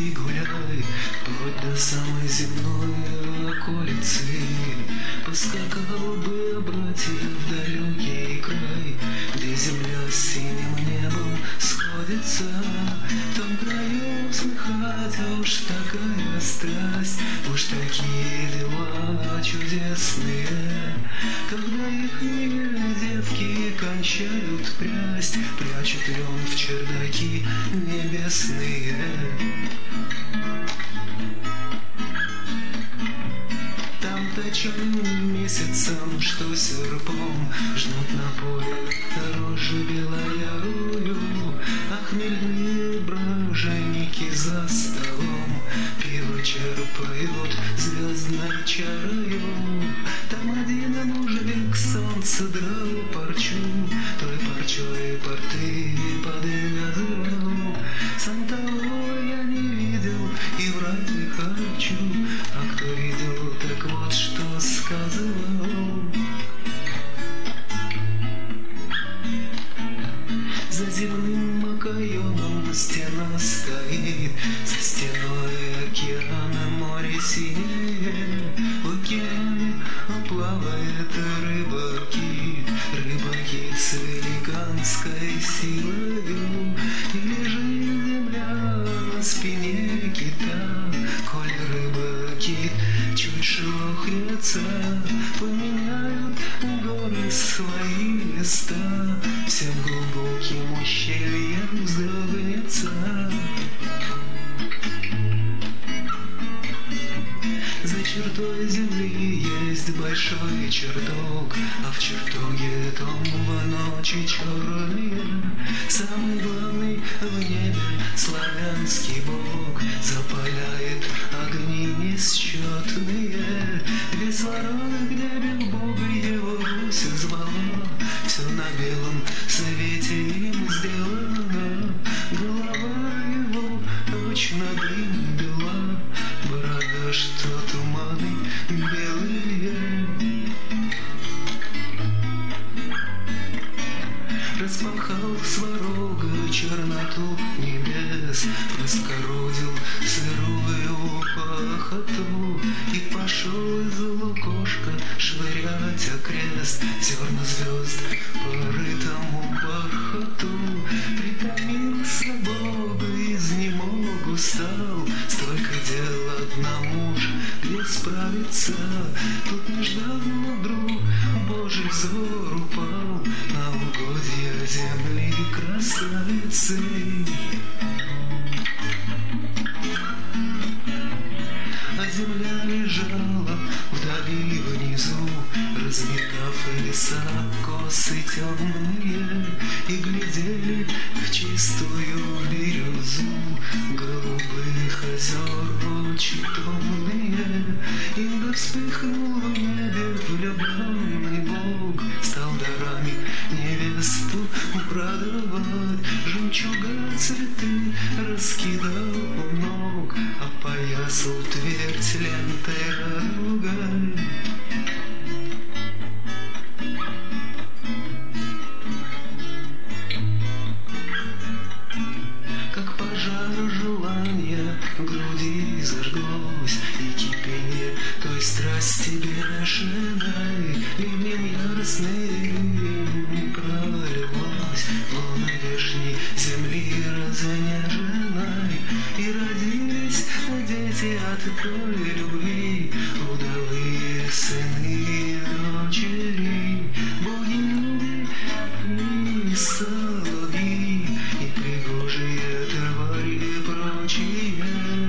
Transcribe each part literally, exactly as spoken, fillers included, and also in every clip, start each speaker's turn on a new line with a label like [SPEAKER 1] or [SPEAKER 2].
[SPEAKER 1] и гуляй, вплоть до самой земной околицы. Поскакал бы, братья, в далекий край, где земля с синим небом сходится. В том краю слыхать уж такая страсть, уж такие дела чудесные, когда ихние девки кончают прясть, прячут лен в чердаки небесные. Там точенным месяцем, что серпом, жнут на поле рожи белоярую, а хмельные браженики за столом пиво черпают звездной чарою. Там один мужик солнце драл парчу, той парчой порты подвязывал. Сам того я не видел и врать не хочу, а кто видел, так вот что сказывал. За земным окоемом стена стоит, за стеной океана море синее. В океане плавает рыба-кит, рыба-кит с великанской силою. И лежит земля на спине кита, коль рыба-кит чуть шелохнется, поменяют горы свои места, всем глубоким ущельем вздрогнется. За чертой земли есть большой чертог, а в чертоге том в ночи черные самый главный в небе славянский бог запаляет огни несчетные. Весь ворот, где бил Бога, его Русь звала, все на белом свете им сделано. Голова его точно дым бела, борода, что туманы белые. Распахал сварога черноту небес, раскородил сырую пахоту и пошел из лукошка швырять окрест зерна звезд по рытому бархату. Притомился Бог, изнемог, устал, столько дел одному ж где справиться. Тут нежданно вдруг Божий взор упал на угодья земли красавицы. А земля лежала вдали внизу, разметав леса косы темные, и глядели в чистую бирюзу голубых озер очи томные. И вспыхнул в небе влюбленный Бог, стал дарами невесту продавать, жемчуга цветы раскидал у ног, опоясал твердь лентой радугой. Как пожар желания в груди зажглось, и кипение той страсти бешеной ливнем яростным пролилось в лоно вешней земли разнеженной. И родились дети от той любви, удалые сыны и дочери, боги и соловьи, и пригожие твари прочие.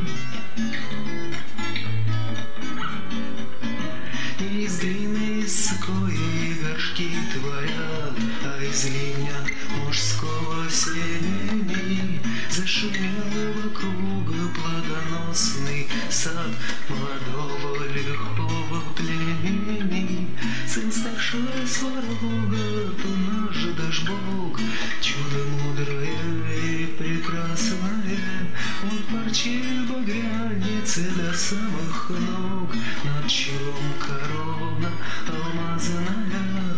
[SPEAKER 1] И из глины, из кои горшки творят, а из ливня мужского семени зашумел вокруг плодоносный сад молодого лихого племени. Сын старшего сварога, то наш дашь Бог, чудо мудрое и прекрасное. Он парчи багряницы до самых ног, над челом корона алмазная.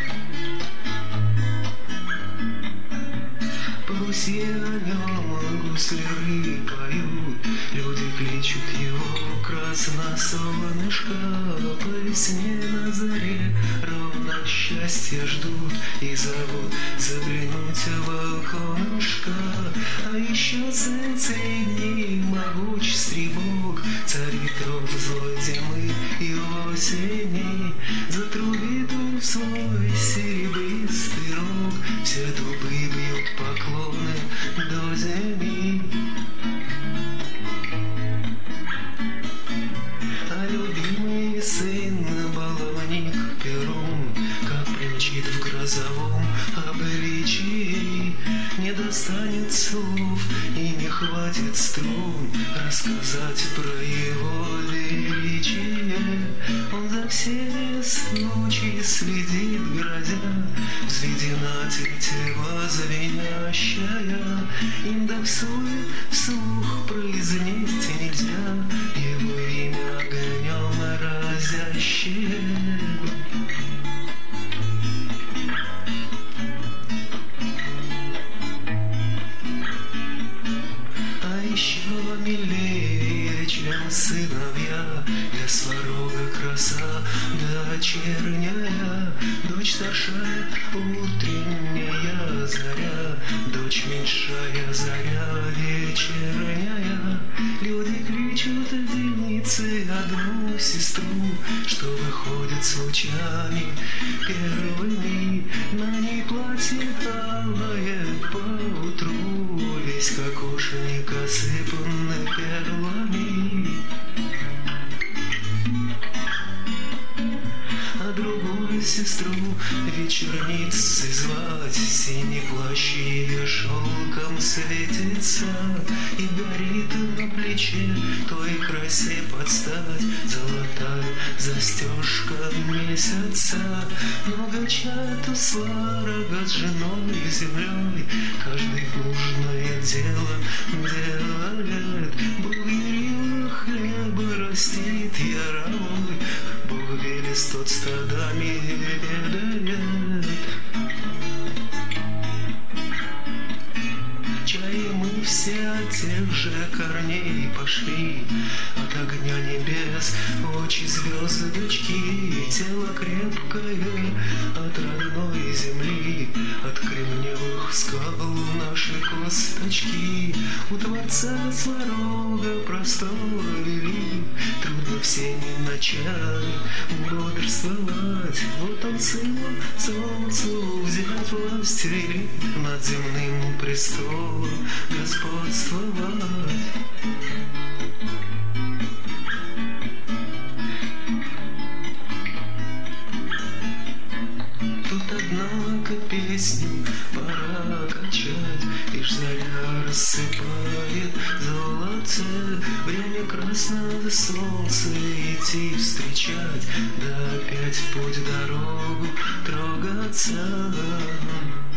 [SPEAKER 1] По Руси о нем гусляры поют, люди кличут его красносолнышко. По весне на заре ровно счастье ждут и зовут заглянуть в окошко. А еще сын средний, могуч стрибок, царь ветров злой зимы и осени. Затрубит он в свой серебристый рог, все дубы бьют поклоны до земли. А любимый сын баловник пером, как примчит в грозовом обличии, не достанет слов и не хватит струн рассказать про его величие. Он за всеми случаи следит, грозя, взведена тетива звенящая. Им да вслух, вслух произнести нельзя его имя огнем разящее. Еще милее, чем сыновья, для сварога краса дочерняя, дочь старшая утренняя заря, дочь меньшая заря вечерняя. Люди кличут девицы одну сестру, что выходит с лучами первыми. На ней платье алое поутру, весь кокошник осыпан перлами. А другую сестру вечерницей звать, синий плащ ее шелком светится, и горит на плече той красе подстать золотая застежка месяца. Много чату сварога с женой и землей, каждый нужное дело делает. Бог верил, хлеба растит яровой, Бог велес, тот стадами ведает. Чай мы все от тех же корней пошли, от огня небес очи звездочки, тело крепкое от родной земли, от кремневых скал наши косточки. У Творца сварога простора вели, трудно всеми ночами бодрствовать. Вот он сыну солнцу взять власть велит, над земным престолом господствовать. Тут, однако, песню пора качать, лишь заря рассыпает золотце. Время красного солнца идти встречать, да опять в путь дорогу трогаться.